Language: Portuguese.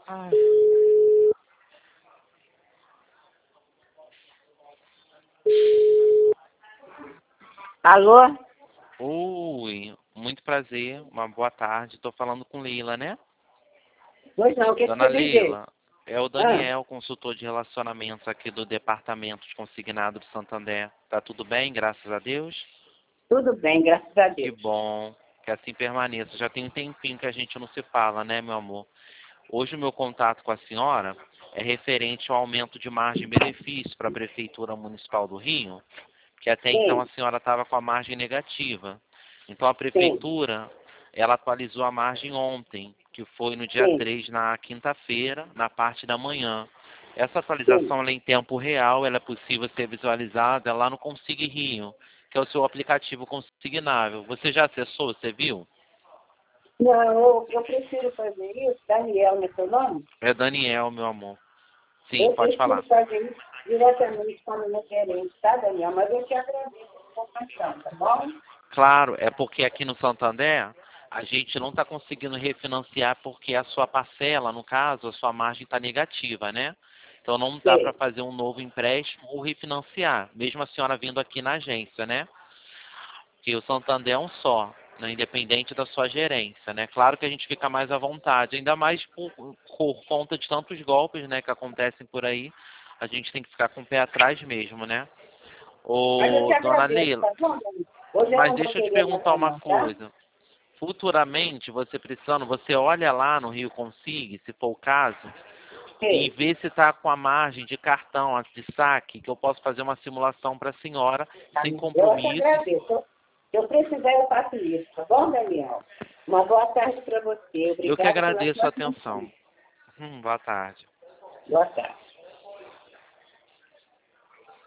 Ai. Alô? Oi, muito prazer, uma boa tarde. Estou falando com Leila, né? Pois não, o que Dona você vendeu? Leila, é o Daniel, consultor de relacionamentos aqui do Departamento de Consignado de Santander. Tá tudo bem, graças a Deus? Tudo bem, graças a Que Deus. bom, que assim permaneça. Já tem um tempinho que a gente não se fala, né, meu amor? Hoje o meu contato com a senhora é referente ao aumento de margem e benefício para a Prefeitura Municipal do Rio, que até então a Sim, senhora estava com a margem negativa. Então a sim, Prefeitura, ela atualizou a margem ontem, que foi no dia sim, 3, na quinta-feira, na parte da manhã. Essa sim. atualização ela é em tempo real, ela é possível ser visualizada lá no Consig Rio, que é o seu aplicativo consignável. Você já acessou, você viu? Não, eu prefiro fazer isso, Daniel, não é seu nome? É Daniel, meu amor. Sim, Eu pode prefiro falar. fazer isso diretamente com a minha gerente, tá, Daniel? Mas eu te agradeço a compaixão, tá bom? Claro, é porque aqui no Santander a gente não está conseguindo refinanciar porque a sua parcela, no caso, a sua margem está negativa, né? Então não dá para Sei, fazer um novo empréstimo ou refinanciar, mesmo a senhora vindo aqui na agência, né? Que o Santander é um só, né? Independente da sua gerência, né? Claro que a gente fica mais à vontade, ainda mais por conta de tantos golpes, né, que acontecem por aí. A gente tem que ficar com o pé atrás mesmo, né? mas eu te Ô, dona agradeço, Leila, tá bom, Daniel? Hoje eu mas não vou deixa eu te querer perguntar nada uma não, tá? coisa. Futuramente, você precisando, você olha lá no Rio Consig, se for o caso, e Sei. vê se está com a margem de cartão de saque, que eu posso fazer uma simulação para a senhora, Tá? sem Eu te compromisso. agradeço. Se eu precisar, eu faço isso, tá bom, Daniel? Uma boa tarde para você. Eu que Obrigada pela agradeço sua a atenção. atenção. Boa tarde. Boa tarde.